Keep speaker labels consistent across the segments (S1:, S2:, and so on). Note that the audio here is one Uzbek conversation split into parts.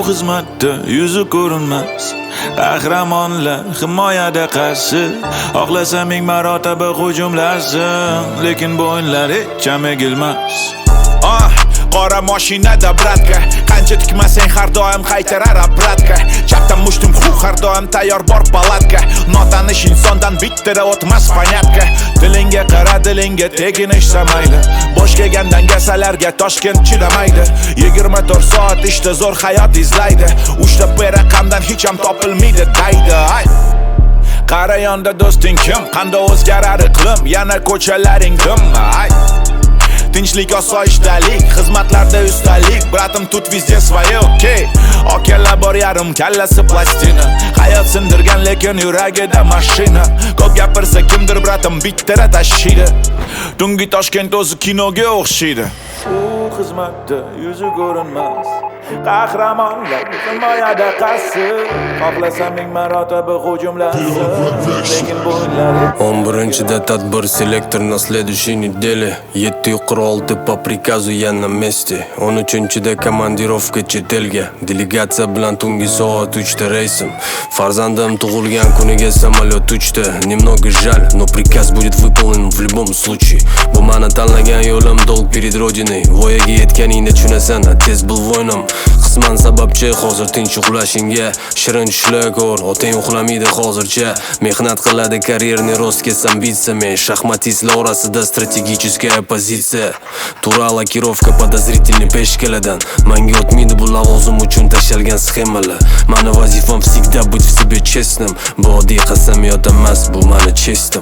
S1: xizmatda yuzi ko'rinmas qahramonlar himoyada qarshi xohlasa ming marotaba hujumlasin, lekin bu o'yinlar hech ham egilmas.
S2: Qora mashinada bratka, qancha tikmasang har doim qaytarar obratga. Chapdan mushtum har doim tayyor bor palatka. Notanish insondan bittara o'tmas panyatka. Dilingga qara, dilingga tekin ishsamaydi. Bosh kelgandan gasalarga Toshkent chidamaydi. 24 soat ishda zo'r hayot izlaydi. Uchta raqamdan hech ham topilmaydi daydi. Qara yonda do'sting kim? Qanday o'zgarar iqlim? Yana ko'chalaring dim. Tinchlik, osoyishtalik, xizmatlarda ustalik. Bratim tut vizde svoye, okey. Okella bor yarim kallasi plastina. Hayot sindirgan lekin yuragida mashina. Ko'p gapirsa kimdir bratim bittara tashiydi. Tungi Toshkent o'zi kinoga o'xshaydi.
S1: U xizmatda yuzi ko'rinmas qahramonlar himoyada qarshi xohlasa ming marotaba hujumlasin, lekin bu o'yinlar
S3: 11-da tadbir selektor на следующей неделе. 7:06 по приказу я на месте. 13-da komandirovka chet elga. Delegatsiya bilan tungi soat 3da reysim. Farzandim tug'ilgan kuniga samolyot uchdi. Немного жаль, но приказ будет выполнен в любом случае. Bu meni tanlagan yo'lim, dolg перед родиной. Voyaga yetganingda tushunasan, tez bil voynom. Qisman sababchi hozir tinch uxlashingga. Shirin tushlar ko'r, otang uxlamaydi hozircha. Mehnat qiladi karyerni rostga с амбициями. Shaxmatistlar orasida strategическая позиция. Tura lakirovka подозрительный peshkaladan. Menga o'tmaydi bu lavozim uchun tashalgan sxemalar. Meni vazifam всегда быть в себе честным. Bu oddiy qasamyod emas, bu meni chestim.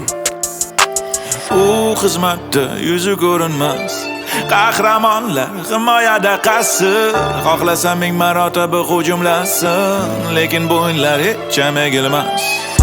S1: U xizmatda yuzi ko'rinmas qahramonlar himoyada qarshi xohlasa ming marotaba hujumlasin, lekin bu o'yinlar hech ham egilmas.